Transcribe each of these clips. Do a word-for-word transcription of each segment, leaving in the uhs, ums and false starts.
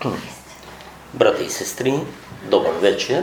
Брати и сестри, добър вечер!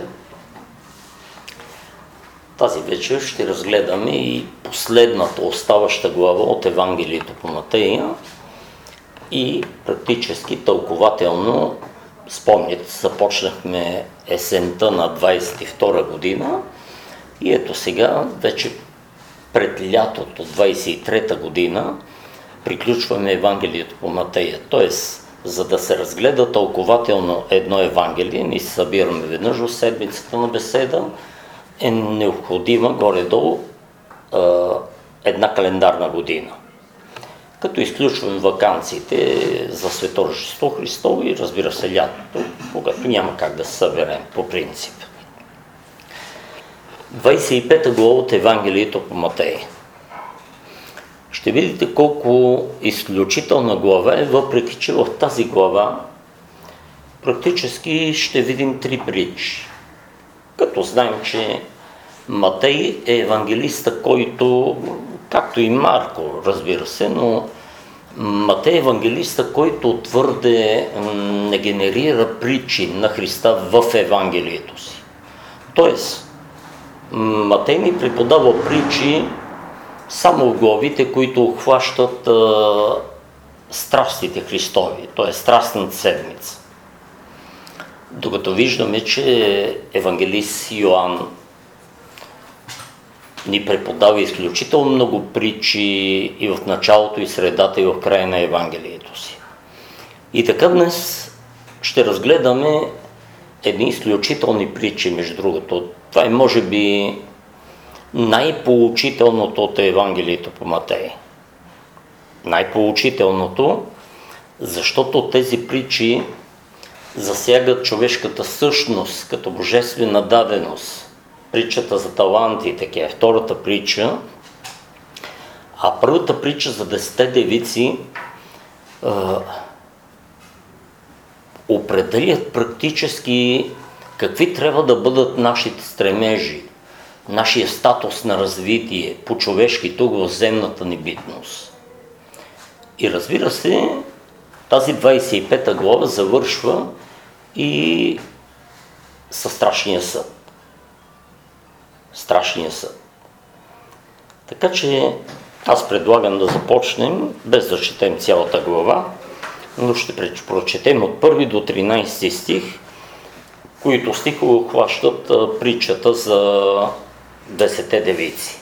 Тази вечер ще разгледаме и последната оставаща глава от Евангелието по Матея и практически тълкователно, спомняте, започнахме есента на двадесет и втора година и ето сега, вече пред лятото двадесет и трета година, приключваме Евангелието по Матея. Тоест, за да се разгледа тълкователно едно Евангелие, ние се събираме веднъж в седмицата на беседа, е необходима горе-долу е, една календарна година. Като изключваме ваканциите за Свето Рождество Христово и разбира се лятото, когато няма как да се съберем по принцип. двадесет и пета глава от Евангелието по Матея. Ще видите колко изключителна глава е, въпреки че в тази глава практически ще видим три притчи. Като знаем, че Матей е евангелиста, който, както и Марко, разбира се, но Матей е евангелиста, който твърде не генерира притчи на Христа в Евангелието си. Тоест, Матей ни преподава притчи само в главите, които обхващат а, страстите Христови, т.е. страстната седмица. Докато виждаме, че евангелист Йоан ни преподава изключително много притчи и в началото, и средата, и в края на Евангелието си. И така днес ще разгледаме едни изключителни притчи, между другото. Това е, може би, най-поучителното от Евангелието по Матей. Най-поучителното, защото тези притчи засягат човешката същност като божествена даденост. Притчата за талантите е втората притча, а първата притча за десетте девици е, определят практически какви трябва да бъдат нашите стремежи, нашия статус на развитие по-човешки тук в земната ни битност. И разбира се, тази двадесет и пета глава завършва и със страшния съд. Страшния съд. Така че аз предлагам да започнем, без да четем цялата глава, но ще прочетем от първи до тринадесети стих, които стихове обхващат притчата за десетте девици.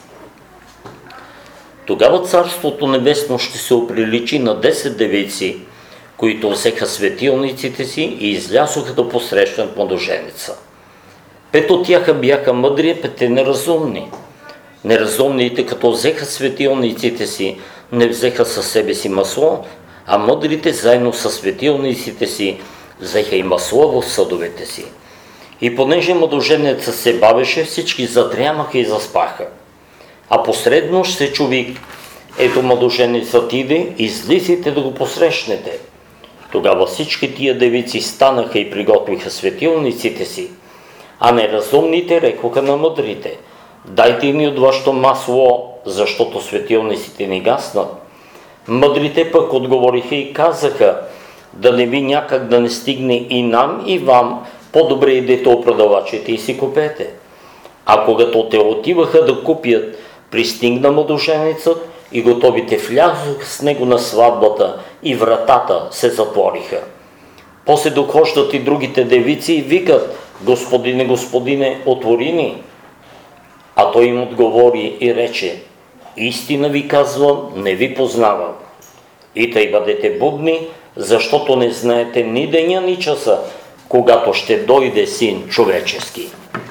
Тогава Царството Небесно ще се оприличи на десет девици, които взеха светилниците си и излязоха да посрещнат младоженеца. Пет от тях бяха мъдри, а пете неразумни. Неразумните, като взеха светилниците си, не взеха със себе си масло, а мъдрите заедно със светилниците си взеха и масло в съдовете си. И понеже младоженецът се бавеше, всички задрямаха и заспаха. А посредно се чу вик: ето младоженецът иде, излизайте да го посрещнете. Тогава всички тия девици станаха и приготвиха светилниците си, а неразумните рекоха на мъдрите: дайте ми от вашето масло, защото светилниците ни гаснат. Мъдрите пък отговориха и казаха: да не ви някак да не стигне и нам, и вам, по-добре идете у продавачите и си купете. А когато те отиваха да купят, пристигна младоженецът и готовите влязоха с него на сватбата и вратата се затвориха. После дохождат и другите девици и викат: Господине, Господине, отвори ни. А той им отговори и рече: истина ви казвам, не ви познавам. И тъй бъдете будни, защото не знаете ни деня, ни часа, когато ще дойде Син човечески.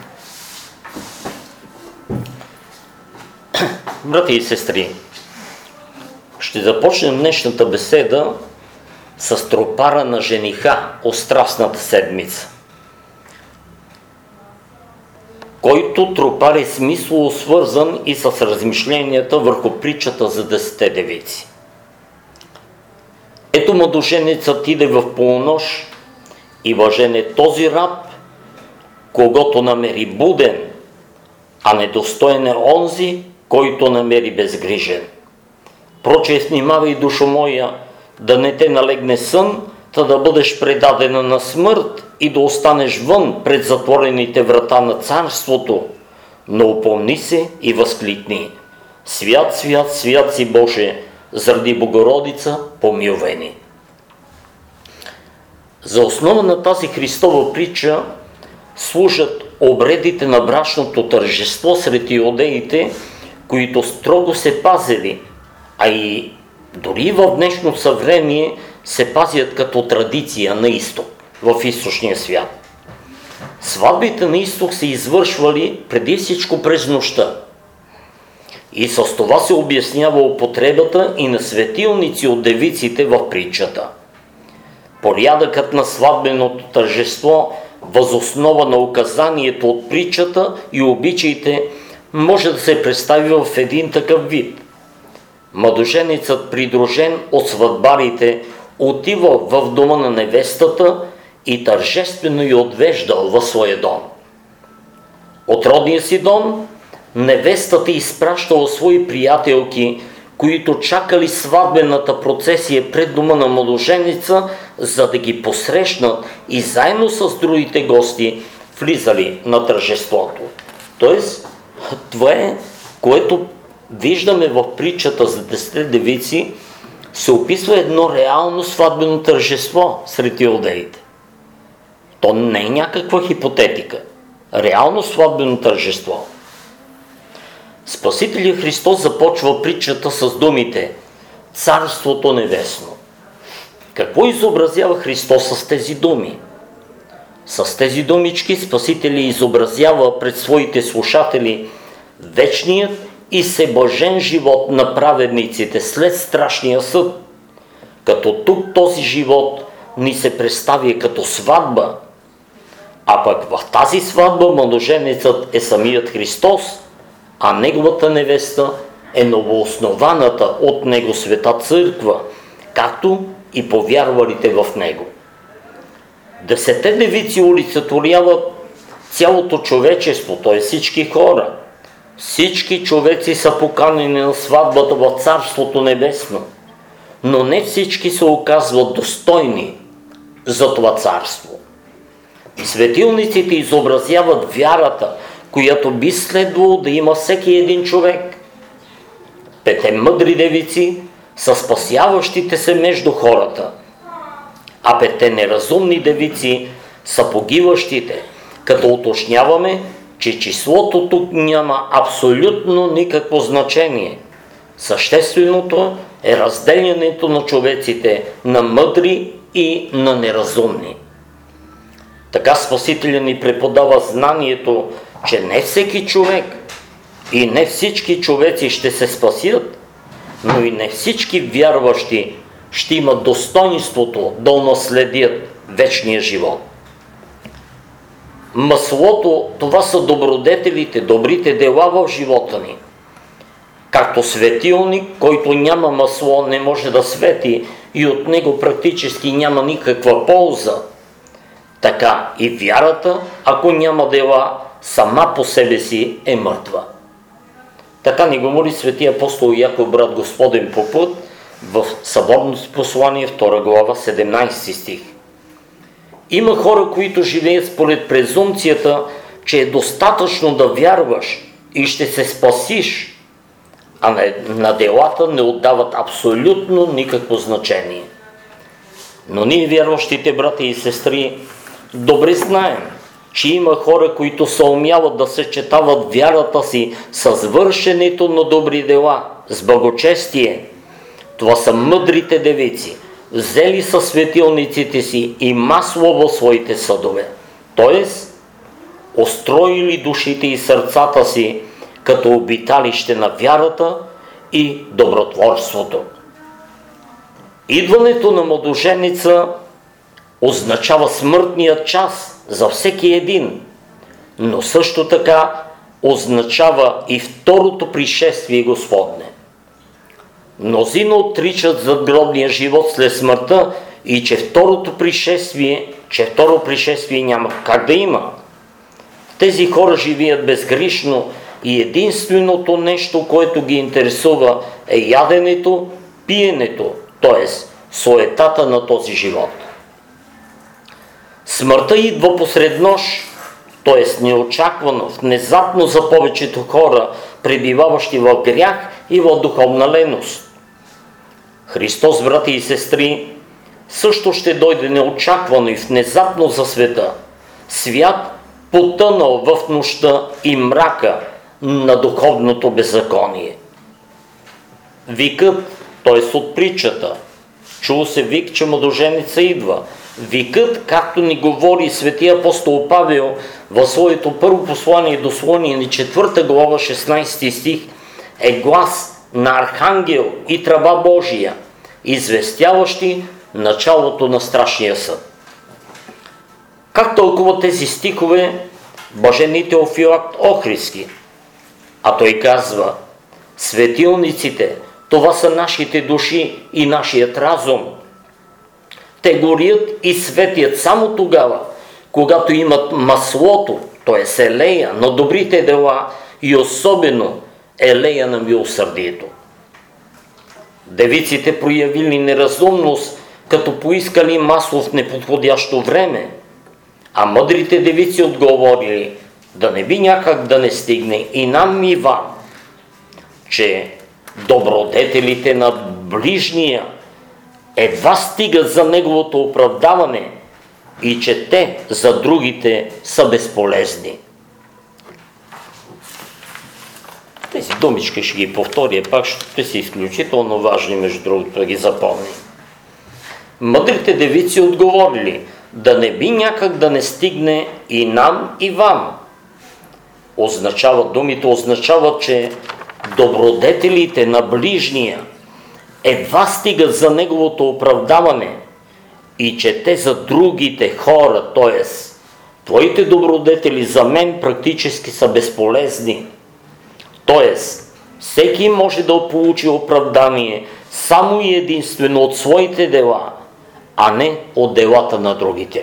Брати и сестри, ще започнем днешната беседа с тропара на жениха от Страстната седмица, който тропар е смислово свързан и с размишленията върху притчата за десетте девици. Ето младоженецът иде в полунощ и блажен е този раб, когото намери буден, а недостоен е онзи, който намери безгрижен. Проче, внимавай, душо моя, да не те налегне сън, та да бъдеш предадена на смърт и да останеш вън пред затворените врата на царството, но упомни се и възкликни: свят, свят, свят си Боже, заради Богородица помилвани. За основа на тази Христова притча служат обредите на брачното тържество сред иудеите, които строго се пазили, а и дори в днешно съвремие се пазят като традиция на изток, в източния свят. Сватбите на изток се извършвали преди всичко през нощта. И с това се обяснява употребата и на светилници от девиците в притчата. Порядъкът на сватбеното тържество въз основа на указанието от притчата и обичаите може да се представи в един такъв вид. Младоженецът, придружен от сватбарите, отива в дома на невестата и тържествено я отвежда в своя дом. От родния си дом невестата изпращала свои приятелки, които чакали сватбената процесия пред дома на младоженеца, за да ги посрещнат и заедно с другите гости влизали на тържеството. Тоест, това е, което виждаме в притчата за десетте девици, се описва едно реално сватбено тържество сред иудеите. То не е някаква хипотетика. Реално сватбено тържество. Спасителят Христос започва притчата с думите Царството небесно. Какво изобразява Христос с тези думи? С тези думички Спасителят изобразява пред своите слушатели вечният и всеблажен живот на праведниците след страшния съд. Като тук този живот ни се представя като сватба, а пък в тази сватба младоженецът е самият Христос, а неговата невеста е новооснованата от него света църква, както и повярвалите в него. Десетте девици олицетворяват цялото човечество, т.е. всички хора. Всички човеци са поканени на сватбата в Царството небесно, но не всички се оказват достойни за това царство. Светилниците изобразяват вярата, която би следвало да има всеки един човек. Пете мъдри девици са спасяващите се между хората, а пете неразумни девици са погиващите, като уточняваме, че числото тук няма абсолютно никакво значение. Същественото е разделянето на човеците на мъдри и на неразумни. Така Спасителят ни преподава знанието, че не всеки човек и не всички човеци ще се спасят, но и не всички вярващи ще имат достойнството да унаследят вечния живот. Маслото, това са добродетелите, добрите дела в живота ни. Както светилник, който няма масло, не може да свети и от него практически няма никаква полза, така и вярата, ако няма дела, сама по себе си е мъртва. Така ни го моли светия апостол Яков, брат Господен по път, в Съборното послание, втора глава, седемнайсети стих. Има хора, които живеят според презумцията, че е достатъчно да вярваш и ще се спасиш, а на, на делата не отдават абсолютно никакво значение. Но ние, вярващите брати и сестри, добре знаем, че има хора, които се умяват да съчетават вярата си с вършенето на добри дела, с благочестие. Това са мъдрите девици, взели са светилниците си и масло в своите съдове, т.е. устроили душите и сърцата си като обиталище на вярата и добротворството. Идването на младоженица означава смъртният час за всеки един, но също така означава и второто пришествие Господне. Мнозина отричат задгробния живот след смъртта и че второто пришествие, че второ пришествие няма как да има. Тези хора живеят безгришно и единственото нещо, което ги интересува, е яденето, пиенето, т.е. суетата на този живот. Смъртта идва посред нощ, т.е. неочаквано, внезапно за повечето хора, пребиваващи в грях и в духовна леност. Христос, брати и сестри, също ще дойде неочаквано и внезапно за света. Свят потънал в нощта и мрака на духовното беззаконие. Викът, т.е. от притчата, чул се вик, че младоженеца идва. Викът, както ни говори светия апостол Павел в своето първо послание до Солуняни, четвърта глава, шестнайсети стих, е глас на архангел и тръба Божия, известяващи началото на страшния съд. Как тълкува тези стихове блажени Теофилакт Охридски? А той казва: светилниците, това са нашите души и нашият разум. Те горят и светят само тогава, когато имат маслото, т.е. елея на добрите дела и особено елея на милосърдието. Девиците проявили неразумност, като поискали масло в неподходящо време, а мъдрите девици отговорили: да не би някак да не стигне и нам и вам, че добродетелите на ближния едва стигат за неговото оправдаване и че те за другите са безполезни. Тези думички ще ги повторя пак, ще са изключително важни, между другото, да ги запомни. Мъдрите девици отговорили: да не би някак да не стигне и нам и вам. Означава, думите означават, че добродетелите на ближния едва стигат за неговото оправдаване и че те за другите хора, т.е. твоите добродетели за мен практически са безполезни. Т.е. всеки може да получи оправдание само и единствено от своите дела, а не от делата на другите.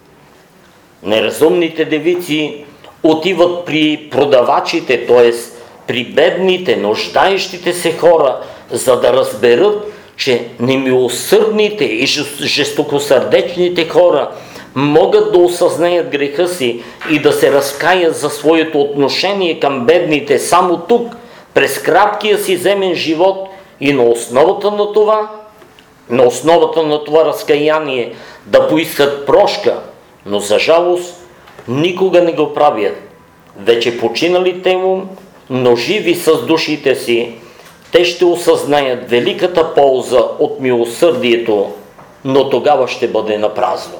Неразумните девици отиват при продавачите, т.е. при бедните, нуждаещите се хора, за да разберат, че немилосърдните и жестокосърдечните хора могат да осъзнаят греха си и да се разкаят за своето отношение към бедните само тук, през краткия си земен живот, и на основата на това, на основата на това разкаяние да поискат прошка, но за жалост никога не го правят. Вече починалите му, но живи с душите си, те ще осъзнаят великата полза от милосърдието, но тогава ще бъде напразно.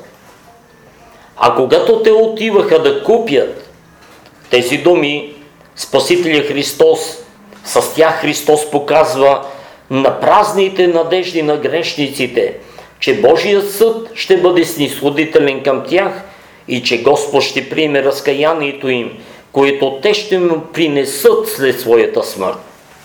А когато те отиваха да купят тези думи, Спасителя Христос, с тях Христос показва на празните надежди на грешниците, че Божият съд ще бъде снисходителен към тях и че Господ ще приеме разкаянието им, което те ще му принесат след своята смърт.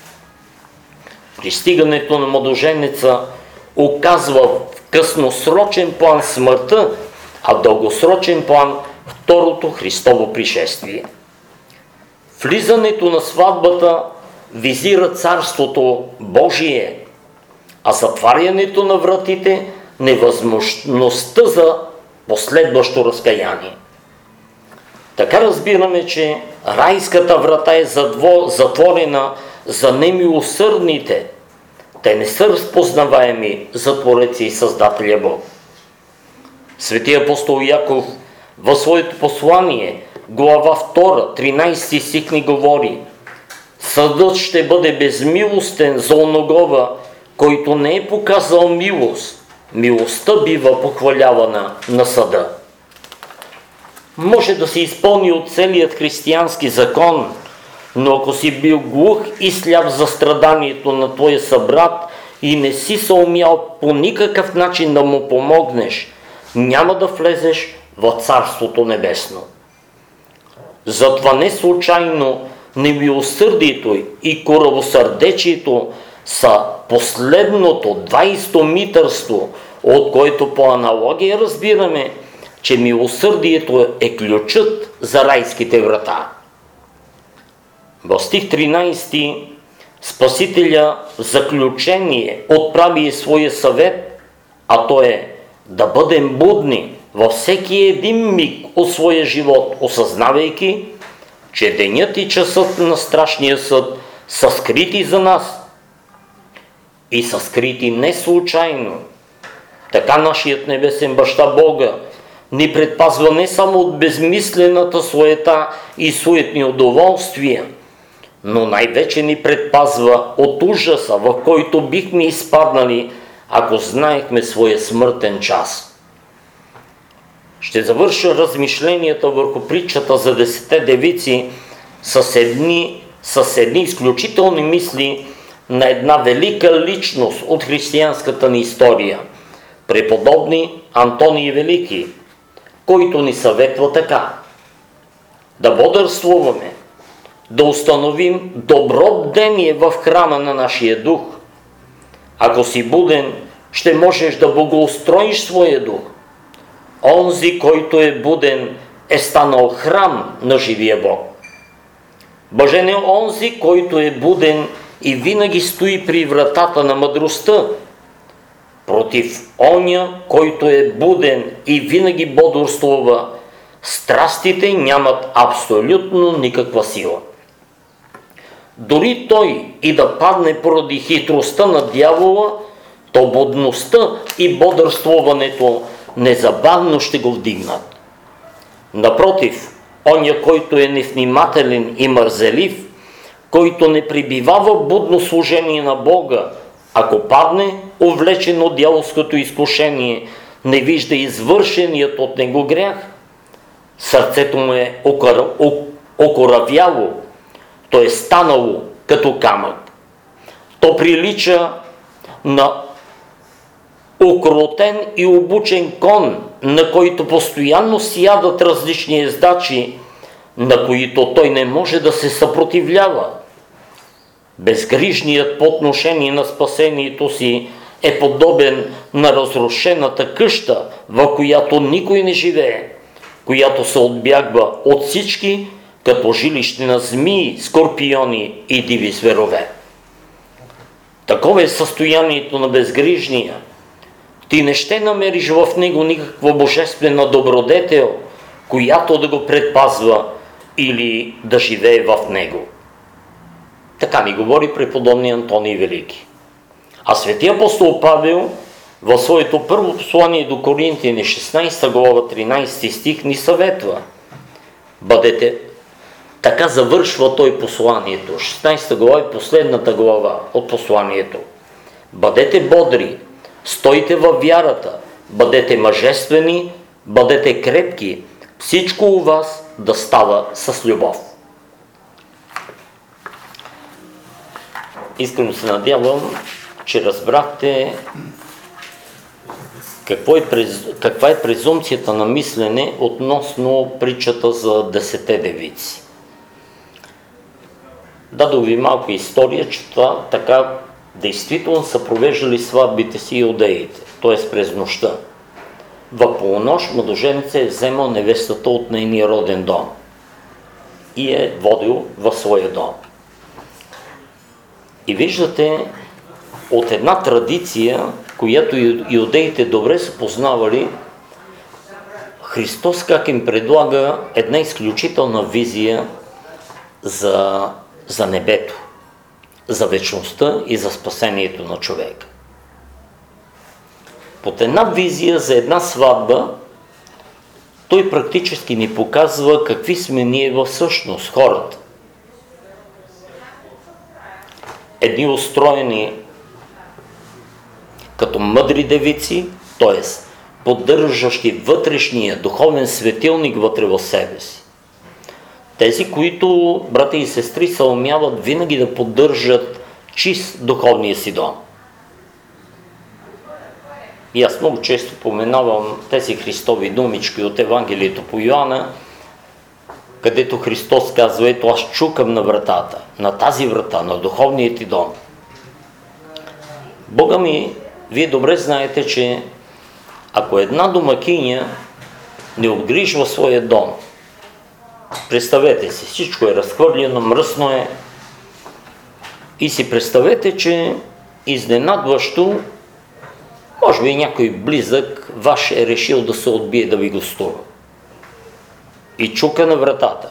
Пристигането на младоженеца оказва в късносрочен план смъртта, а в дългосрочен план второто Христово пришествие. Влизането на сватбата визира Царството Божие, а затварянето на вратите – невъзможността за последващо разкаяние. Така разбираме, че райската врата е затворена за немилосърдните. Те не са разпознаваеми за Твореца и Създателя Бог. Светия апостол Яков в своето послание, глава втора, тринайсети стих ни говори: съдът ще бъде безмилостен за оногова, който не е показал милост. Милостта бива похвалявана на съда. Може да се изпълни от целият християнски закон, но ако си бил глух и сляп за страданието на твоя събрат и не си се умял по никакъв начин да му помогнеш, няма да влезеш в Царството Небесно. Затова не случайно немилосърдието и коравосърдечието са последното двайсетомитърство, от което по аналогия разбираме, че милосърдието е ключът за райските врата. В стих тринайсети Спасителя в заключение отправи своя съвет, а то е да бъдем будни във всеки един миг от своя живот, осъзнавайки, че денят и часът на страшния съд са скрити за нас и са скрити не случайно. Така нашият небесен баща Бога ни предпазва не само от безмислената суета и суетни удоволствия, но най-вече ни предпазва от ужаса, в който бихме изпаднали, ако знаехме своя смъртен час. Ще завърша размишленията върху притчата за десетте девици с едни, с едни изключителни мисли на една велика личност от християнската ни история, преподобни Антоний Велики, който ни съветва така: да бодрствуваме, да установим добро бдение в храма на нашия дух. Ако си буден, ще можеш да богоустроиш своя дух. Онзи, който е буден, е станал храм на живия Бог. Блажен е онзи, който е буден и винаги стои при вратата на мъдростта. Против оня, който е буден и винаги бодрствува, страстите нямат абсолютно никаква сила. Дори той и да падне поради хитростта на дявола, то будността и бодрствуването незабавно ще го вдигнат. Напротив, оня, който е невнимателен и мързелив, който не пребивава в будно служение на Бога, ако падне, увлечен от дяволското изкушение, не вижда извършеният от него грях, сърцето му е окоравяло, то е станало като камък. То прилича на укротен и обучен кон, на който постоянно сядат различни ездачи, на които той не може да се съпротивлява. Безгрижният по отношение на спасението си е подобен на разрушената къща, в която никой не живее, която се отбягва от всички като жилище на змии, скорпиони и диви зверове. Такова е състоянието на безгрижния. Ти не ще намериш в него никаква божествена добродетел, която да го предпазва или да живее в него. Така ни говори преподобни Антоний Велики. А светия апостол Павел в своето първо послание до Коринтияни, шестнадесета глава, тринадесети стих, ни съветва: бъдете, така завършва той посланието, шестнадесета глава и последната глава от посланието: бъдете бодри, стойте във вярата, бъдете мъжествени, бъдете крепки, всичко у вас да става с любов. Искрено се надявам, че разбрахте какво е, каква е презумпцията на мислене относно притчата за десетте девици. Дадох ви малко история, че това така действително са провеждали сватбите си иудеите, т.е. през нощта. В полунощ младоженецът е вземал невестата от нейния роден дом и е водил в своя дом. И виждате от една традиция, която иудеите добре са познавали, Христос как им предлага една изключителна визия за, за небето, за вечността и за спасението на човека. Под една визия за една сватба, той практически ни показва какви сме ние в същност, хората. Едни устроени като мъдри девици, т.е. поддържащи вътрешния духовен светилник вътре в себе си. Тези, които, брати и сестри, се умяват винаги да поддържат чист духовния си дом. И аз много често поменавам тези Христови думички от Евангелието по Йоанна, където Христос казва: ето аз чукам на вратата, на тази врата, на духовния ти дом. Бога ми, вие добре знаете, че ако една домакиня не обгрижва своя дом, представете си, всичко е разхвърлено, мръсно е, и си представете, че изненадващо Може би някой близък ваш е решил да се отбие да ви гостува. И чука на вратата.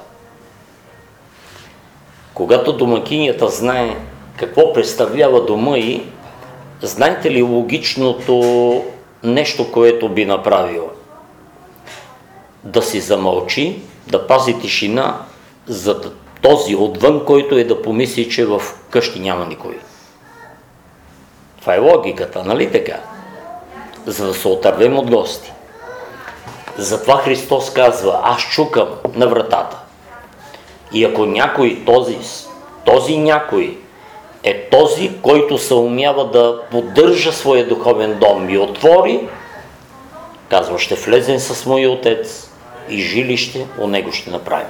Когато домакинята знае какво представлява дома й, знаете ли логичното нещо, което би направила? Да си замълчи, да пази тишина за този отвън, който е да помисли, че в къщи няма никой. Това е логиката, нали така? За да се отървем от гости. Затова Христос казва, аз чукам на вратата. И ако някой, този, този някой е този, който се умява да поддържа своя духовен дом и отвори, казва, ще влезем с моя Отец и жилище у него ще направим.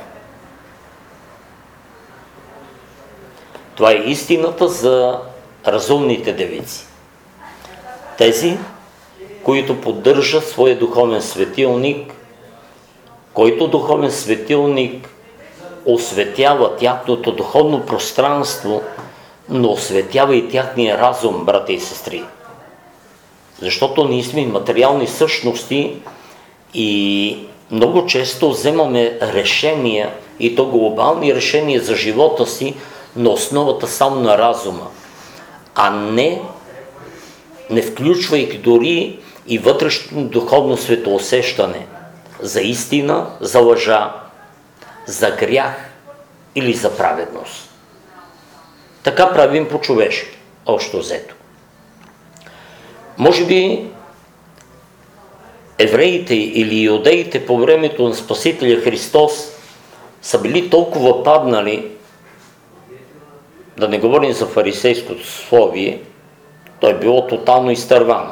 Това е истината за разумните девици. Тези, които поддържат своя духовен светилник, който духовен светилник осветява тяхното духовно пространство, но осветява и тяхния разум, брати и сестри. Защото ние сме материални същности и много често вземаме решения, и то глобални решения за живота си, на основата само на разума, а не, не включвайки дори и вътрешно духовно светоусещане за истина, за лъжа, за грях или за праведност. Така правим по-човешки, общо взето. Може би евреите или иудеите по времето на Спасителя Христос са били толкова паднали, да не говорим за фарисейското словие, то е било тотално изтървано.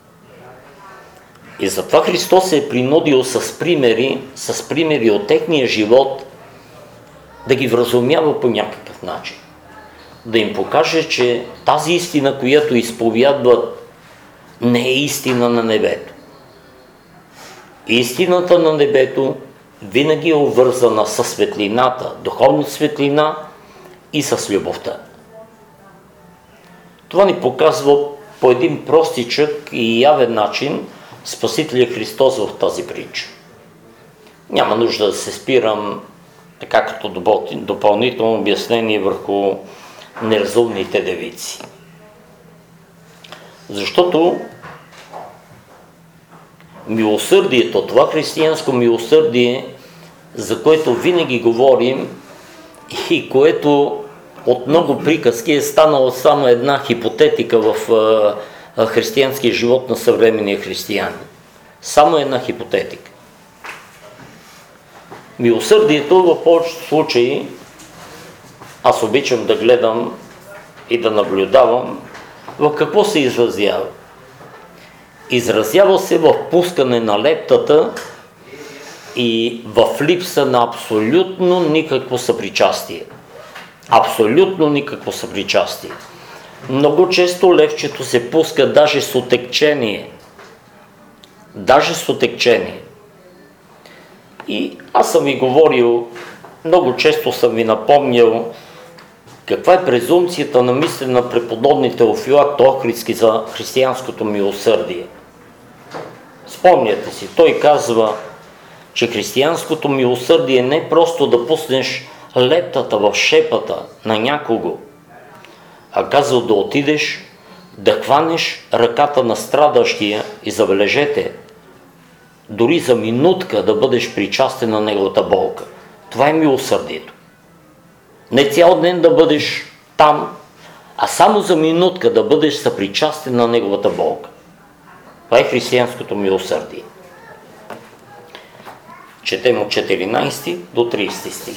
И затова Христос се е принудил с примери, с примери от техния живот, да ги вразумява по някакъв начин. Да им покаже, че тази истина, която изповядват, не е истина на небето. Истината на небето винаги е обвързана със светлината, духовна светлина и с любовта. Това ни показва по един простичък и явен начин Спасителя Христос в тази притча. Няма нужда да се спирам така като допълнително обяснение върху неразумните девици. Защото милосърдието, това християнско милосърдие, за което винаги говорим и което от много приказки е станала само една хипотетика в а, християнския живот на съвременния християнин. Само една хипотетика. Милосърдието в повечето случаи, аз обичам да гледам и да наблюдавам, в какво се изразява. Изразява се в пускане на лептата и в липса на абсолютно никакво съпричастие. Абсолютно никакво съпричастие. Много често левчето се пуска даже с отекчение. Даже с отекчение. И аз съм ви говорил, много често съм ви напомнял каква е презумцията на мисля на преподобни Теофилакт Охридски за християнското милосърдие. Спомняте си, той казва, че християнското милосърдие не е просто да пуснеш лептата в шепата на някого, а казва да отидеш, да хванеш ръката на страдащия и забележете, дори за минутка да бъдеш причастен на неговата болка. Това е милосърдието. Не цял ден да бъдеш там, а само за минутка да бъдеш съпричастен на неговата болка. Това е християнското милосърдие. Четем от четиринайсети до трийсети стих.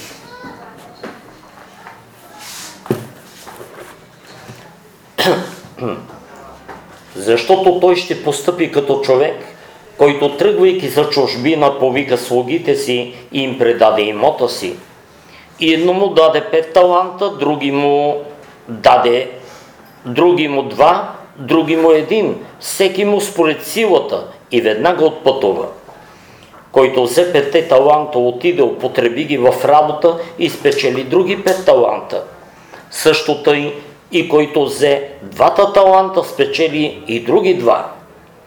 Защото той ще постъпи като човек, който тръгвайки за чужбина повика слугите си и им предаде имота си. И едно му даде пет таланта, други му даде, други му два, други му един, всеки му според силата и веднага отпътува. Който взе петте таланта, отиде, употреби ги в работа и спечели други пет таланта. Също тъй и който взе двата таланта, спечели и други два.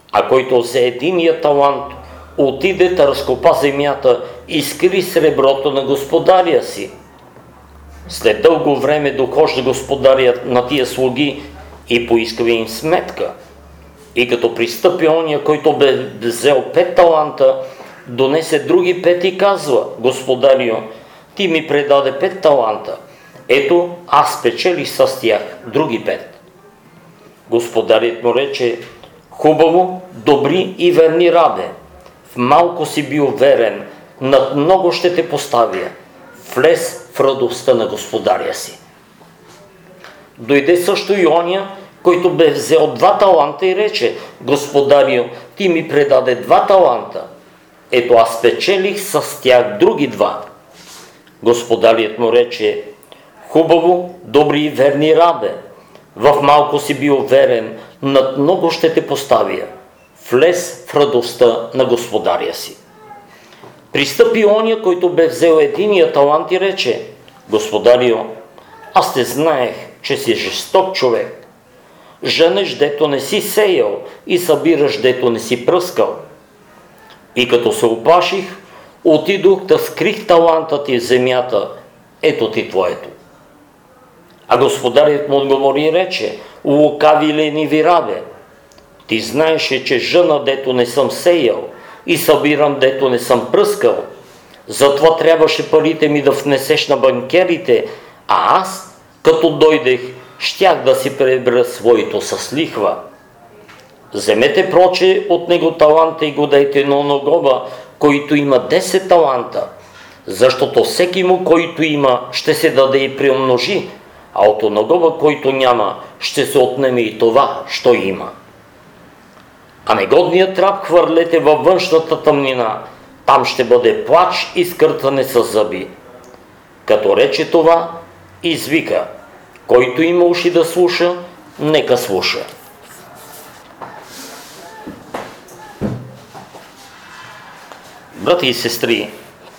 А който взе единия талант, отиде да разкопа земята и скри среброто на господаря си. След дълго време дохожда господарят на тия слуги и поиска им сметка. И като пристъпи ония, който бе взел пет таланта, донесе други пет и казва: господарю, ти ми предаде пет таланта. Ето, аз спечелих с тях други пет. Господарят му рече: хубаво, добри и верни рабе. В малко си бил верен, над много ще те поставя. Влез в радостта на господаря си. Дойде също и оня, който бе взел два таланта и рече: господарю, ти ми предаде два таланта. Ето, аз спечелих с тях други два. Господарят му рече: хубаво, добри и верни рабе. В малко си бил верен, над много ще те поставя. Влез в радостта на господаря си. Пристъпи оня, който бе взел единия талант и рече: господарю, аз те знаех, че си жесток човек. Женеш, дето не си сеял, и събираш, дето не си пръскал. И като се оплаших, отидох да скрих таланта ти в земята. Ето ти твоето. А господарят му отговори и рече: лукави лениви рабе, ти знаеше, че жена, дето не съм сеял, и събирам, дето не съм пръскал. Затова трябваше парите ми да внесеш на банкерите, а аз, като дойдех, щях да си пребера своето с лихва. Вземете проче от него таланта и го дайте на оногоба, който има десет таланта, защото всеки му, който има, ще се даде и приумножи, а от оногоба, който няма, ще се отнеме и това, що има. А негодният раб хвърлете във външната тъмнина, там ще бъде плач и скъртане с зъби. Като рече това, извика: който има уши да слуша, нека слуша. Брати и сестри,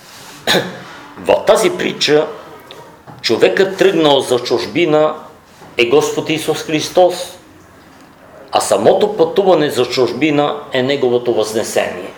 в тази притча човекът тръгнал за чужбина е Господ Исус Христос, а самото пътуване за чужбина е Неговото възнесение.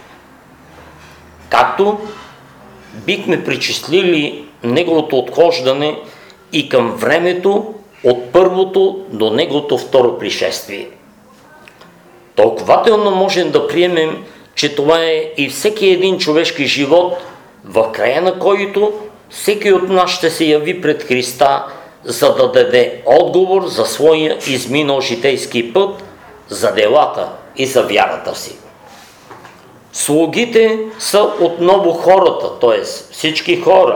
Както бихме причислили Неговото отхождане и към времето от първото до Неговото второ пришествие. Тълкователно можем да приемем, че това е и всеки един човешки живот, в края на който всеки от нас ще се яви пред Христа, за да даде отговор за своя изминал житейски път, за делата и за вярата си. Слугите са отново хората, т.е. всички хора.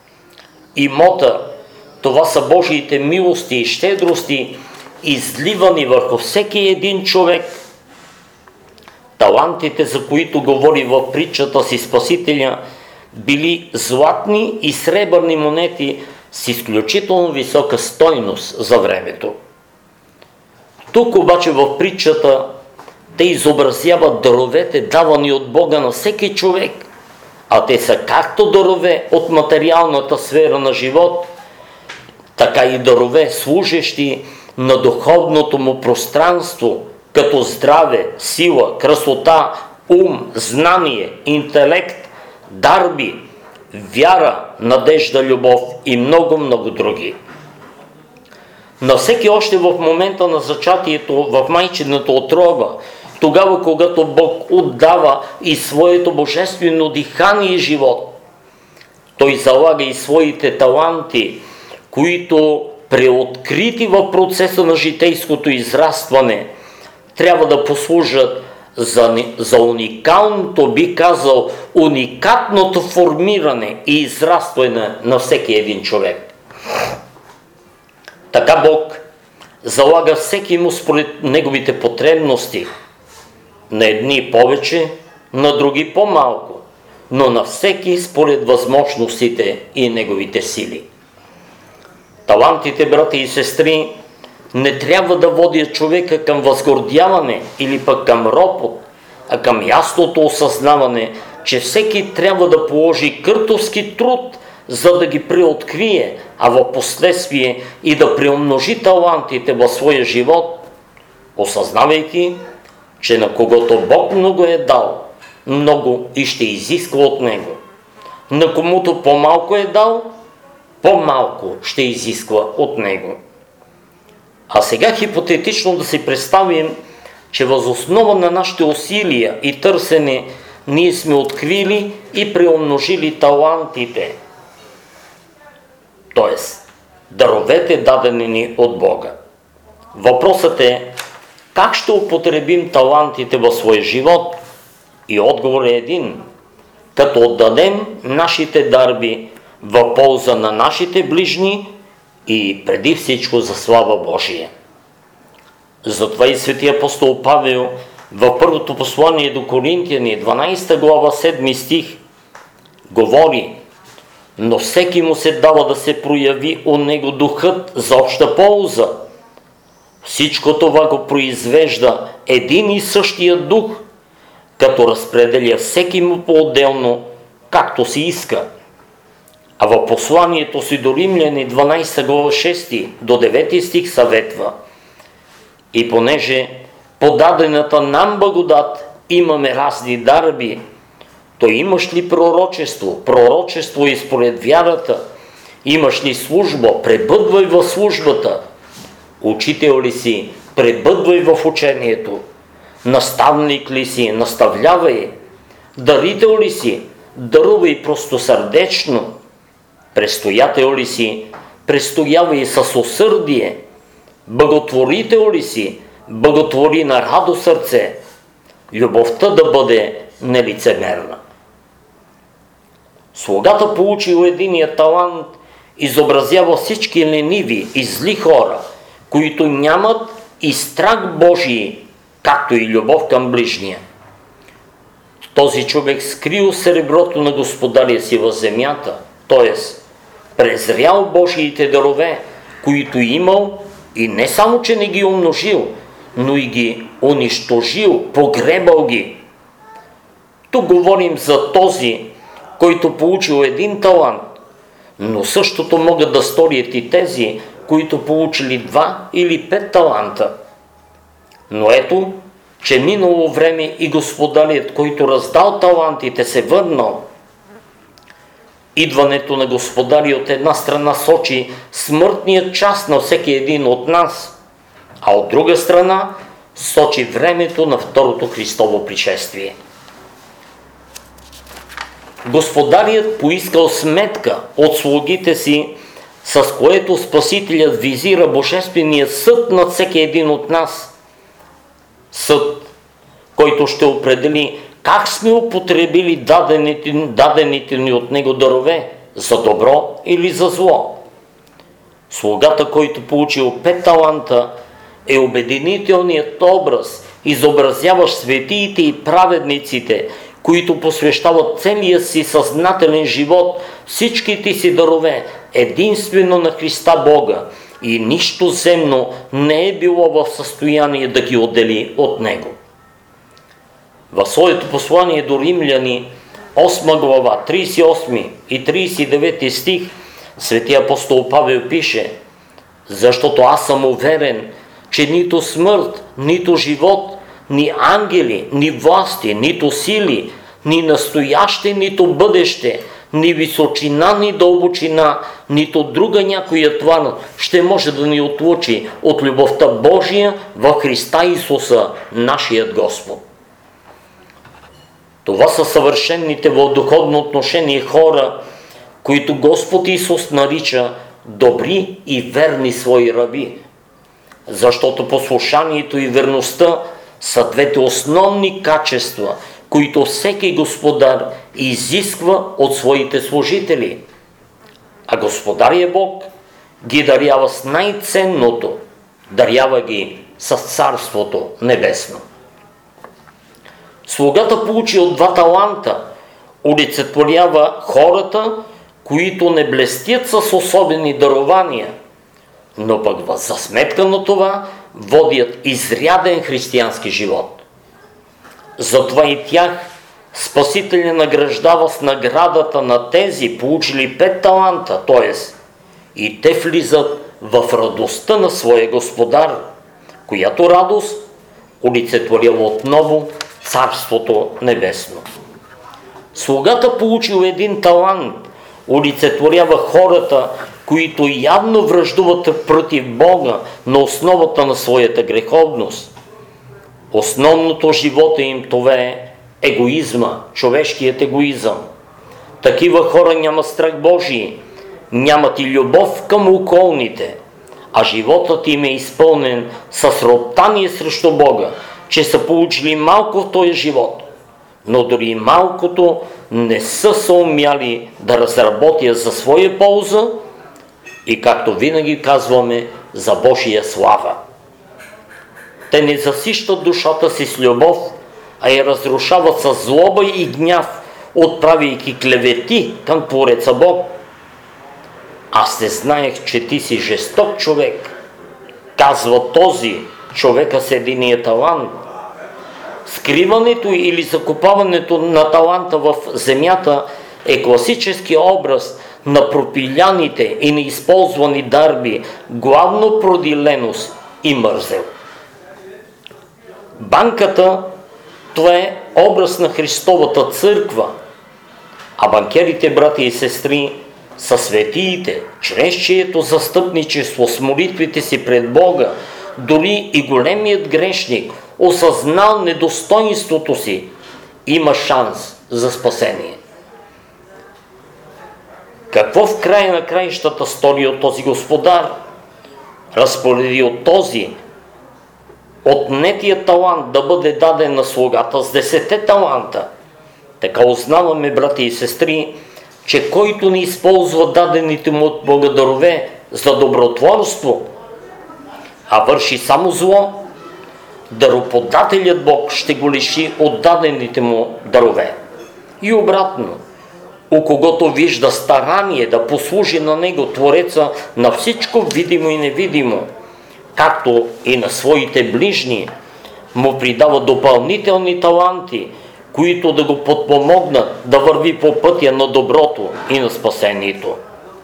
Имота, това са Божиите милости и щедрости, изливани върху всеки един човек. Талантите, за които говори в притчата си Спасителя, били златни и сребърни монети с изключително висока стойност за времето. Тук обаче в притчата те изобразяват даровете, давани от Бога на всеки човек, а те са както дарове от материалната сфера на живот, така и дарове, служещи на духовното му пространство, като здраве, сила, красота, ум, знание, интелект, дарби, вяра, надежда, любов и много-много други. На всеки още в момента на зачатието в майчината утроба, тогава когато Бог отдава и своето божествено дихание и живот, Той залага и своите таланти, които преоткрити в процеса на житейското израстване, трябва да послужат за, за уникалното, би казал, уникатното формиране и израстване на всеки един човек. Така Бог залага всеки му според неговите потребности, на едни повече, на други по-малко, но на всеки според възможностите и неговите сили. Талантите, брати и сестри, не трябва да водят човека към възгордяване или пък към ропот, а към ясното осъзнаване, че всеки трябва да положи къртовски труд, за да ги преоткрие, а в последствие и да преумножи талантите в своя живот, осъзнавайки, че на когото Бог много е дал, много и ще изисква от него. На комуто по-малко е дал, по-малко ще изисква от него. А сега хипотетично да си представим, че въз основа на нашите усилия и търсене ние сме открили и преумножили талантите, т.е. даровете дадени ни от Бога. Въпросът е, как ще употребим талантите в своя живот? И отговор е един: като отдадем нашите дарби в полза на нашите ближни и преди всичко за слава Божия. Затова и свети апостол Павел в първото послание до Коринтияни, дванадесета глава, седми стих, говори: но всеки му се дава да се прояви у него духът за обща полза. Всичко това го произвежда един и същия дух, като разпределя всеки му по-отделно, както си иска. А в посланието си до Римляни, дванадесета глава, шести до девети стих съветва: и понеже подадената нам благодат имаме разни дарби, то имаш ли пророчество? Пророчество и според вярата. Имаш ли служба? Пребъдвай в службата. Учител ли си? Пребъдвай в учението. Наставник ли си? Наставлявай. Дарител ли си? Дарувай простосърдечно. Престоятел ли си? Престоявай с усърдие. Благотворител ли си? Благотвори на радо сърце. Любовта да бъде нелицемерна. Слугата, получил единия талант, изобразява всички лениви и зли хора, които нямат и страх Божий, както и любов към ближния. Този човек скрил среброто на господаря си в земята, т.е. презрял Божиите дарове, които имал, и не само, че не ги умножил, но и ги унищожил, погребал ги. Тук говорим за този, който получил един талант, но същото могат да сторят и тези, които получили два или пет таланта. Но ето, че минало време и господарят, който раздал талантите, се върнал. Идването на господаря от една страна сочи смъртният час на всеки един от нас, а от друга страна сочи времето на второто Христово пришествие. Господарят поискал сметка от слугите си, с което Спасителят визира божествения съд над всеки един от нас. Съд, който ще определи как сме употребили дадените, дадените ни от него дарове, за добро или за зло. Слугата, който получил пет таланта, е обединителният образ, изобразяващ светиите и праведниците, които посвещават целия си съзнателен живот, всичките си дарове, единствено на Христа Бога, и нищо земно не е било в състояние да ги отдели от Него. В своето послание до Римляни, осма глава, тридесет и осми и тридесет и девети стих, свети апостол Павел пише: защото аз съм уверен, че нито смърт, нито живот, ни ангели, ни власти, нито сили, ни настояще, нито бъдеще, ни височина, ни дълбочина, нито друга някоя твар ще може да ни отлучи от любовта Божия в Христа Исуса, нашият Господ. Това са съвършените в духовно отношение хора, които Господ Исус нарича добри и верни свои раби, защото послушанието и верността са двете основни качества, които всеки господар изисква от своите служители. А господарят Бог ги дарява с най-ценното, дарява ги с Царството небесно. Слугата, получил два таланта, олицетворява хората, които не блестят с особени дарования, но пък за сметка на това водят изряден християнски живот. Затова и тях Спасителя награждава с наградата на тези, получили пет таланта, т.е. и те влизат в радостта на своя Господар, която радост олицетворява отново Царството Небесно. Слугата, получил един талант, олицетворява хората, които явно враждуват против Бога на основата на своята греховност. Основното живота им това е егоизма, човешкият егоизъм. Такива хора нямат страх Божий, нямат и любов към околните, а животът им е изпълнен с роптание срещу Бога, че са получили малко в този живот, но дори малкото не са се умяли да разработят за своя полза и, както винаги казваме, за Божия слава. Те не засищат душата си с любов, а я разрушават с злоба и гняв, отправяйки клевети към Твореца Бог. Аз не знаех, че ти си жесток човек, казва този човека с единия талант. Скриването или закопаването на таланта в земята е класически образ на пропиляните и неизползвани дарби, главно поради леност и мързел. Банката, това е образ на Христовата църква, а банкерите, брати и сестри, са светиите, чрез чието застъпничество с молитвите си пред Бога, дори и големият грешник, осъзнал недостойнството си, има шанс за спасение. Какво в края на краищата стори от този господар? Разпореди от този отнетия талант да бъде даден на слугата с десете таланта. Така узнаваме, брати и сестри, че който не използва дадените му от Бога дарове за добротворство, а върши само зло, дароподателят Бог ще го лиши от дадените му дарове. И обратно, у когото вижда старание да послужи на него Твореца на всичко видимо и невидимо, както и на своите ближни, му придава допълнителни таланти, които да го подпомогнат да върви по пътя на доброто и на спасението.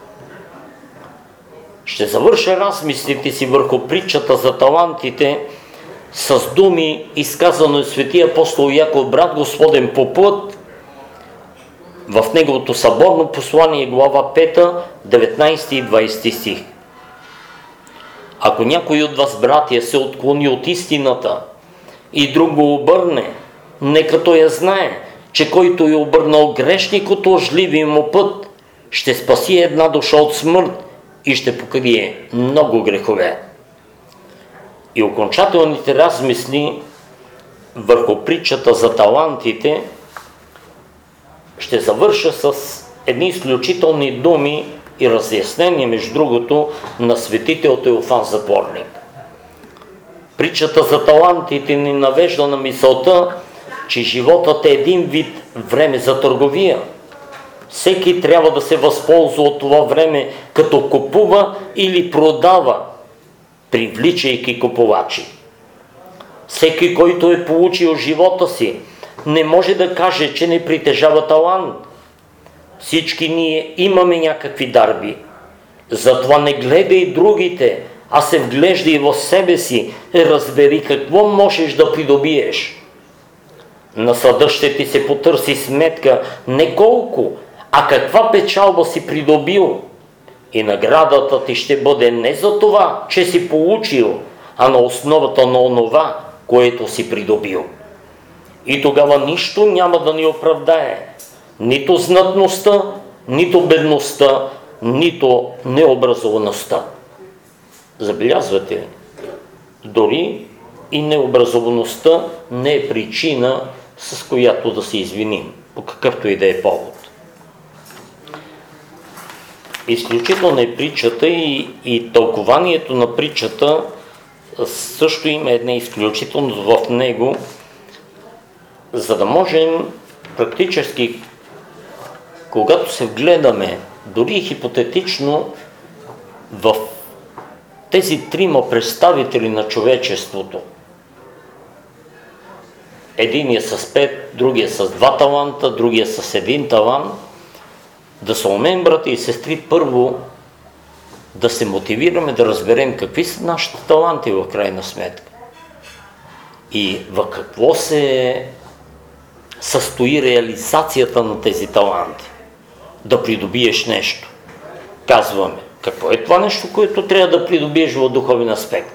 Ще завърша размислите си върху притчата за талантите с думи, изказано от светия апостол Яков, брат Господен по път, в неговото съборно послание, глава пета, деветнайсети и двайсети стих. Ако някой от вас, братия, се отклони от истината и друг го обърне, нека той я знае, че който е обърнал грешник от лъжливия му път, ще спаси една душа от смърт и ще покрие много грехове. И окончателните размисли върху притчата за талантите ще завърша с едни изключителни думи и разяснения, между другото, на светител Теофан Затворник. Притчата за талантите ни навежда на мисълта, че животът е един вид време за търговия. Всеки трябва да се възползва от това време, като купува или продава, привличайки купувачи. Всеки, който е получил живота си, не може да каже, че не притежава талант. Всички ние имаме някакви дарби. Затова не гледай другите, а се вглеждай в себе си и разбери какво можеш да придобиеш. На съда ще ти се потърси сметка не колко, а каква печалба си придобил. И наградата ти ще бъде не за това, че си получил, а на основата на онова, което си придобил. И тогава нищо няма да ни оправдае. Нито знатността, нито бедността, нито необразоваността. Забелязвате ли? Дори и необразоваността не е причина, с която да се извиним, по какъвто и да е повод. Изключително е притчата и, и тълкованието на притчата също има една изключителност в него, за да можем практически, когато се вгледаме, дори хипотетично, в тези трима представители на човечеството, единия с пет, другия с два таланта, другия с един талант, да се умеем, брата и сестри, първо да се мотивираме да разберем какви са нашите таланти в крайна сметка. И в какво се състои реализацията на тези таланти? Да придобиеш нещо. Казваме, какво е това нещо, което трябва да придобиеш в духовен аспект?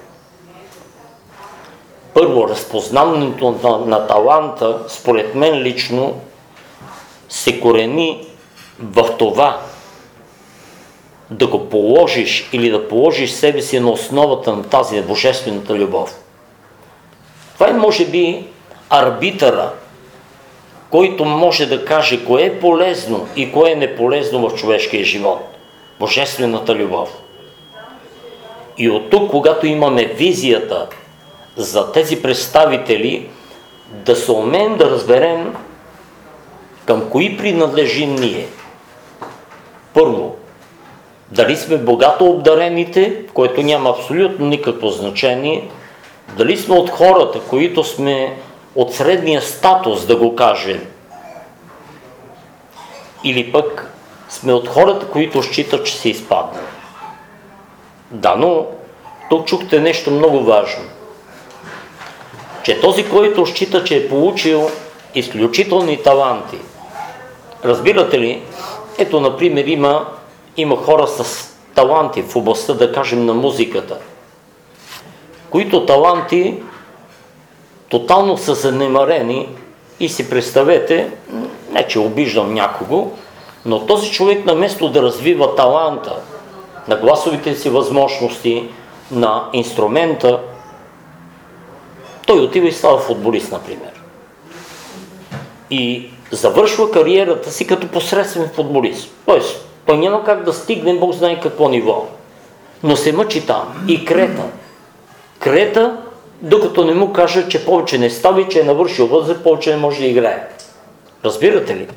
Първо, разпознаването на, на таланта, според мен лично, се корени в това да го положиш или да положиш себе си на основата на тази божествената любов. Това е, може би, арбитъра, който може да каже кое е полезно и кое е неполезно в човешкия живот. Божествената любов. И от тук, когато имаме визията за тези представители, да се умеем да разберем към кои принадлежим ние. Първо, дали сме богато обдарените, в което няма абсолютно никакво значение, дали сме от хората, които сме от средния статус, да го кажем, или пък сме от хората, които считат, че се изпаднали. Да, но тук чухте нещо много важно. Че този, който счита, че е получил изключителни таланти, разбирате ли, ето, например, има, има хора с таланти в областта, да кажем, на музиката, които таланти тотално са занемарени и си представете, не че обиждам някого, но този човек наместо да развива таланта на гласовите си възможности, на инструмента, той отива и става футболист, например. И завършва кариерата си като посредствен футболист. Тоест, той няма как да стигне Бог знае какво ниво. Но се мъчи там и крета. Крета, докато не му каже, че повече не става, че е навършил възраст, повече не може да играе. Разбирате ли?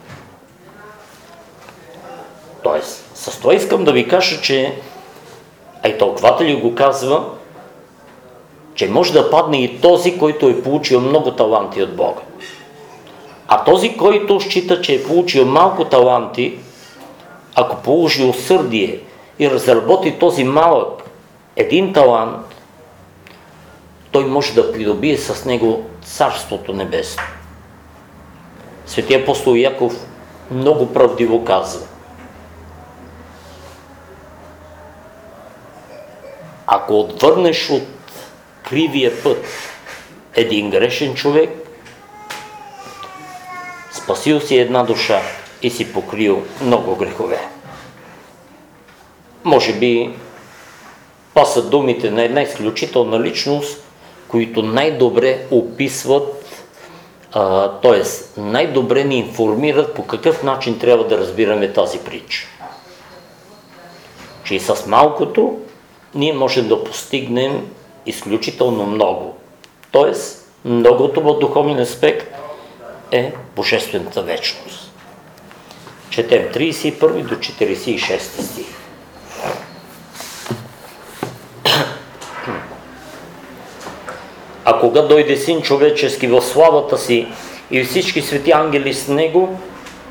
Тоест, с това искам да ви кажа, че а и тълкователят го казва, че може да падне и този, който е получил много таланти от Бога. А този, който счита, че е получил малко таланти, ако положи усърдие и разработи този малък един талант, той може да придобие с него Царството небесно. Свети апостол Яков много правдиво казва: ако отвърнеш от кривия път един грешен човек, спасил си една душа и си покрил много грехове. Може би това са думите на една изключителна личност, които най-добре описват, т.е. най-добре ни информират по какъв начин трябва да разбираме тази притча. Че и с малкото ние можем да постигнем изключително много. Т.е. многото в духовен аспект е божествената вечност. Четем тридесет и първи до четиридесет и шести стих. А кога дойде Син човечески в славата си и всички свети ангели с него,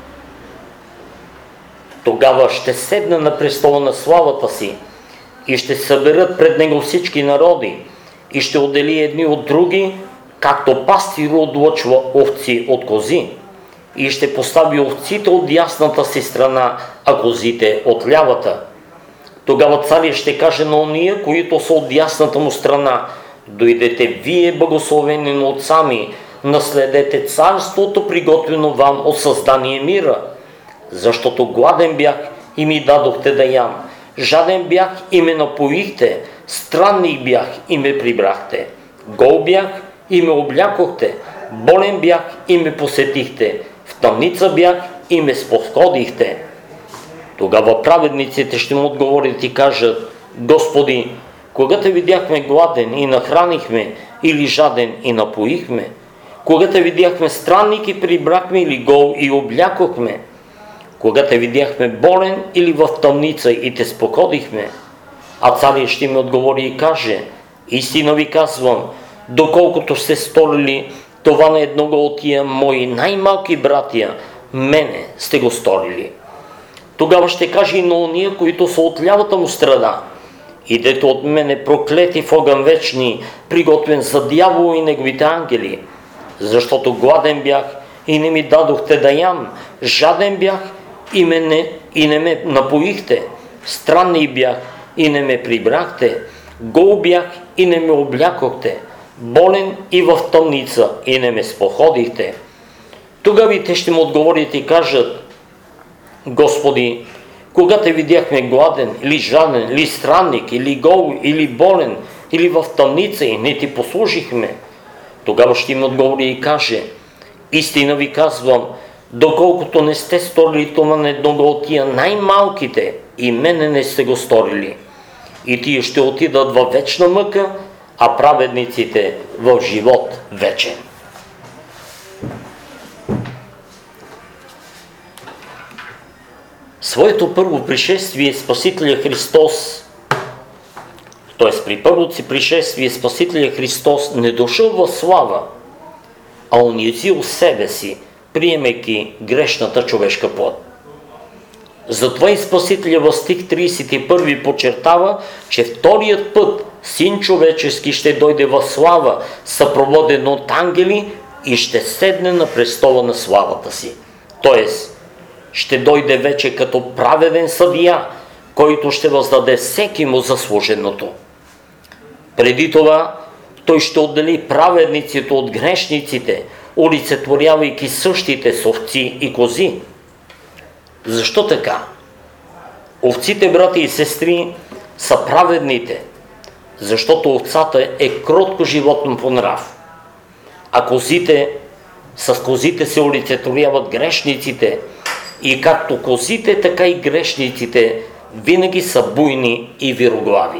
тогава ще седне на престола на славата си и ще съберат пред него всички народи и ще отдели едни от други, както пастир отлъчва овци от кози, и ще постави овците от дясната си страна, а козите от лявата. Тогава царят ще каже на ония, които са от дясната му страна: дойдете вие, благословени на отца ми, наследете царството, приготвено вам от създание мира. Защото гладен бях и ми дадохте да ям, жаден бях и ме напоихте, странник бях и ме прибрахте, гол бях и ме облякохте, болен бях и ме посетихте, в тъмница бях и ме споходихте. Тогава праведниците ще му отговорят и кажат: Господи, кога те видяхме гладен и нахранихме, или жаден и напоихме? Кога те видяхме странник и прибрахме, или гол и облякохме? Кога те видяхме болен или в тъмница и те споходихме? А царят ще ми отговори и каже: истина ви казвам, доколкото сте сторили това на едного от тия мои най-малки братия, мене сте го сторили. Тогава ще каже и на ония, които са от лявата му страна: идете от мене проклети в огън вечни, приготвен за дявола и неговите ангели, защото гладен бях и не ми дадохте да ям, жаден бях и, ме не, и не ме напоихте, странни бях и не ме прибрахте, гол бях и не ме облякохте, болен и в тъмница и не ме споходихте. Тогава те ще му отговорят и кажат: Господи, кога те видяхме гладен, или жаден, или странник, или гол, или болен, или в тъмница и не ти послужихме? Тогава ще им отговори и каже: истина ви казвам, доколкото не сте сторили това на едного от тия най-малките, и мене не сте го сторили. И тия ще отидат във вечна мъка, а праведниците в живот вечен. Своето първо пришествие Спасителя Христос, т.е. при първото си пришествие Спасителя Христос не дошъл в слава, а унизил себе си, приемайки грешната човешка плът. Затова и Спасителя в стих тридесет и първи подчертава, че вторият път Син човечески ще дойде в слава, съпроводен от ангели, и ще седне на престола на славата си. Тоест, ще дойде вече като праведен съдия, който ще въздаде всеки му заслуженото. Преди това той ще отдели праведниците от грешниците, олицетворявайки същите с овци и кози. Защо така? Овците, брати и сестри, са праведните, защото овцата е кротко животно по нрав, а козите, с козите се олицетворяват грешниците, и както козите, така и грешниците винаги са буйни и вироглави.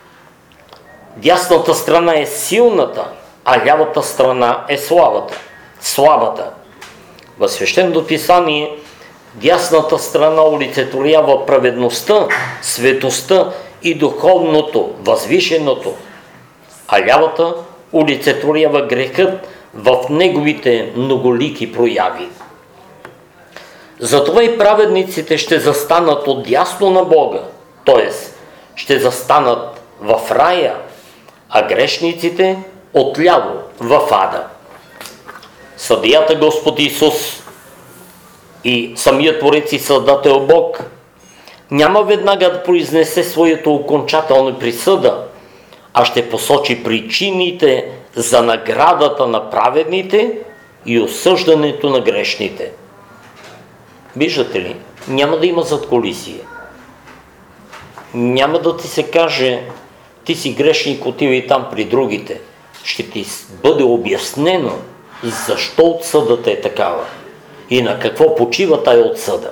Дясната страна е силната, а лявата страна е слабата. слабата. В Свещеното писание дясната страна олицетворява праведността, светостта и духовното, възвишеното, а лявата олицетворява грехът в неговите многолики прояви. Затова и праведниците ще застанат отдясно на Бога, т.е. ще застанат в рая, а грешниците отляво в ада. Съдията Господ Исус и самият Творец и Създател Бог няма веднага да произнесе своето окончателна присъда, а ще посочи причините за наградата на праведните и осъждането на грешните. Виждате ли, няма да има задкулисие. Няма да ти се каже: ти си грешник, отивай там при другите. Ще ти бъде обяснено защо отсъдата е такава и на какво почива тая отсъда.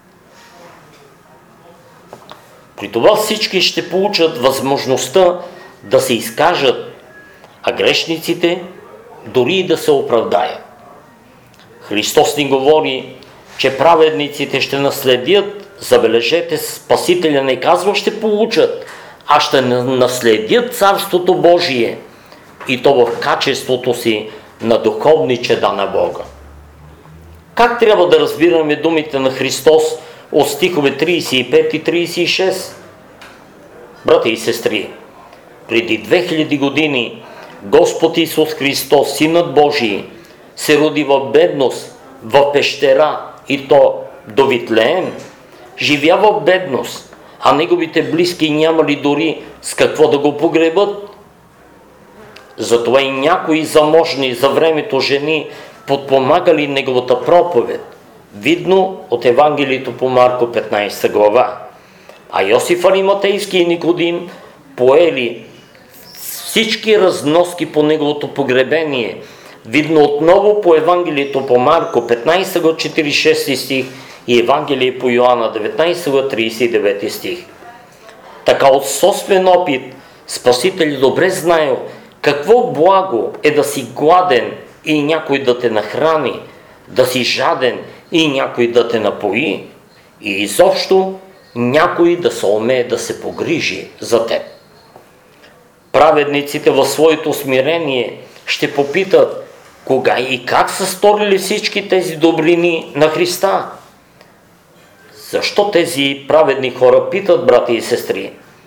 При това всички ще получат възможността да се изкажат, а грешниците дори и да се оправдаят. Христос ни говори, че праведниците ще наследят, забележете, Спасителя не казва ще получат, а ще наследят Царството Божие, и то в качеството си на духовни чеда на Бога. Как трябва да разбираме думите на Христос от стихове тридесет и пет и тридесет и шест? Брати и сестри, преди две хиляди години Господ Исус Христос, Синът Божий, се роди в бедност, в пещера, и то до Витлеем. Живя в бедност, а неговите близки нямали дори с какво да го погребат. Затова и някои заможни за времето жени подпомагали неговата проповед, видно от Евангелието по Марко петнадесета глава. А Йосиф Ариматейски и Никодим поели всички разноски по неговото погребение, видно отново по Евангелието по Марко петнадесета глава четиридесет и шести стих и Евангелие по Йоанна деветнадесета глава тридесет и девети стих. Така от собствен опит Спасител добре знаел какво благо е да си гладен и някой да те нахрани, да си жаден и някой да те напои, и изобщо някой да се умее да се погрижи за теб. Праведниците в своето смирение ще попитат кога и как са сторили всички тези добрини на Христа. Защо тези праведни хора питат, брати и сестри?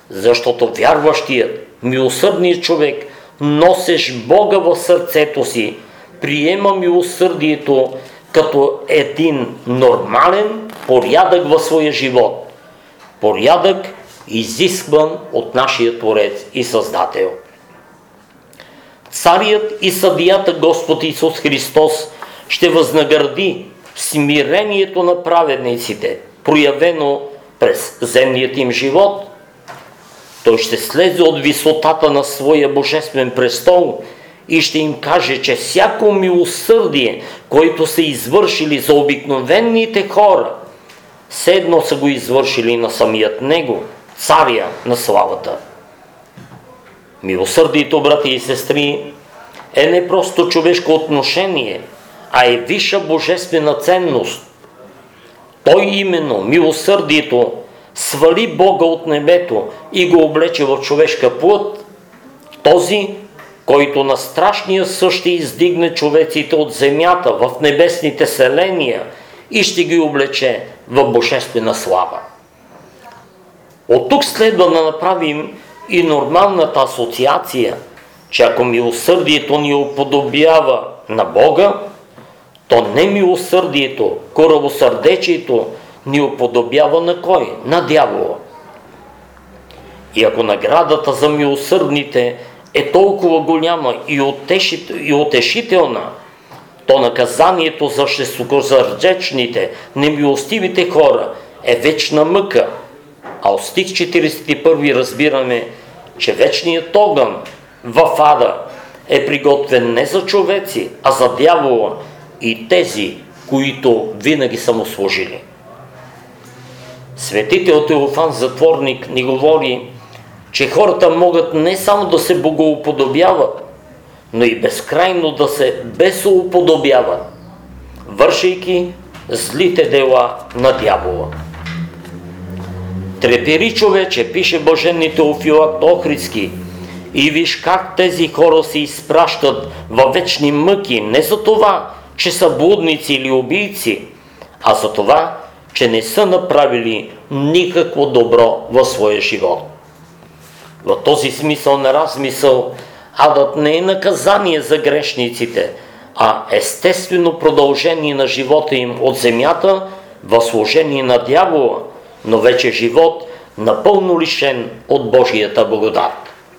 защото вярващият, милосърдният човек, носеш Бога в сърцето си, приема милосърдието като един нормален порядък в своя живот. Порядък, изискван от нашия Творец и Създател. Царият и съдията Господ Исус Христос ще възнагради смирението на праведниците, проявено през земният им живот. Той ще слезе от висотата на своя божествен престол и ще им каже, че всяко милосърдие, което са извършили за обикновените хора, седно са го извършили на самият Него, Царя на славата. Милосърдието, брати и сестри, е не просто човешко отношение, а е висша божествена ценност. Той именно, милосърдието, свали Бога от небето и го облече в човешка плът. Този, който на страшния съд ще издигне човеците от земята в небесните селения и ще ги облече в божествена слава. От тук следва да направим и нормалната асоциация, че ако милосърдието ни уподобява на Бога, то не милосърдието, коравосърдечието ни уподобява на кой? На дявола. И ако наградата за милосърдните е толкова голяма и утешителна, то наказанието за жестокосърдечните, немилостивите хора е вечна мъка. А от стих четиридесет и първи разбираме, че вечният огън в ада е приготвен не за човеци, а за дявола и тези, които винаги са му служили. Светител Теофан Затворник ни говори, че хората могат не само да се богоуподобяват, но и безкрайно да се безуподобяват, вършейки злите дела на дявола. Трепери, човече, пише блаженни Теофилакт Охридски, и виж как тези хора се изпращат във вечни мъки, не за това, че са блудници или убийци, а за това, че не са направили никакво добро в своя живот. В този смисъл на размисъл, адът не е наказание за грешниците, а естествено продължение на живота им от земята в служение на дявола, но вече живот напълно лишен от Божията благодат.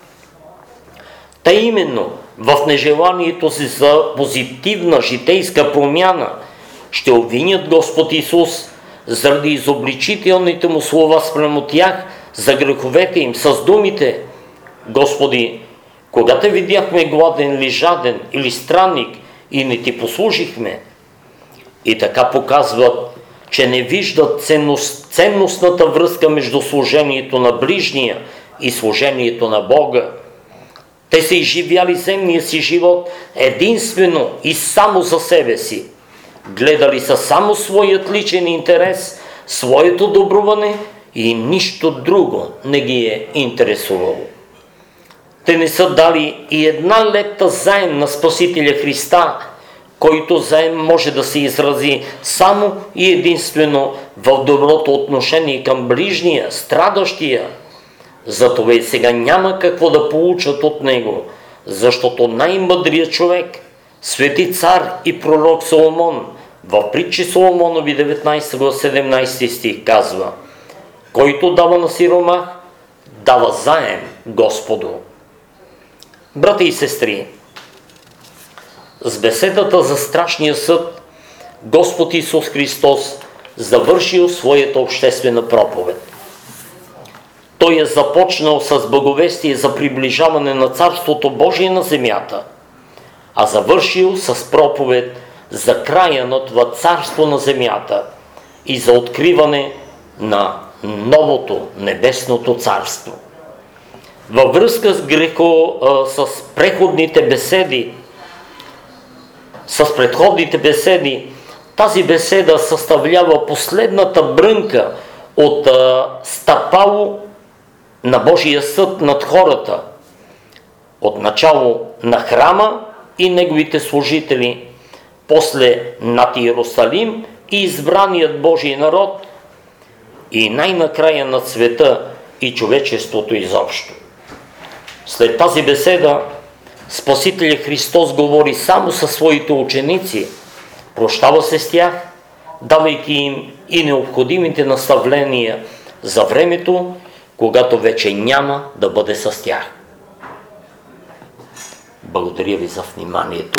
Та именно в нежеланието си за позитивна житейска промяна ще обвинят Господ Исус заради изобличителните му слова спрямо тях за греховете им с думите: Господи, кога те видяхме гладен или жаден или странник и не ти послужихме? И така показват, че не виждат ценност, ценностната връзка между служението на ближния и служението на Бога. Те са изживяли земния си живот единствено и само за себе си. Гледали са само своят личен интерес, своето добруване и нищо друго не ги е интересувало. Те не са дали и една лепта заем на Спасителя Христа, който заем може да се изрази само и единствено в доброто отношение към ближния, страдащия. Затова и сега няма какво да получат от него, защото най-мъдрият човек, свети цар и пророк Соломон, в притчи Соломонови деветнайсета глава седемнайсети стих казва: който дава на сиромах, дава заем Господу. Брати и сестри, с беседата за страшния съд Господ Исус Христос завършил своята обществена проповед. Той е започнал с благовестие за приближаване на Царството Божие на земята, а завършил с проповед за края на това царство на земята и за откриване на новото небесното царство. Във връзка с грехо, с преходните беседи, с предходните беседи, тази беседа съставлява последната брънка от стъпало на Божия съд над хората, от начало на храма и неговите служители, после над Иерусалим и избраният Божий народ и най-накрая над света и човечеството изобщо. След тази беседа Спасителя Христос говори само със своите ученици, прощава се с тях, давайки им и необходимите наставления за времето, когато вече няма да бъде с тях. Благодаря ви за вниманието.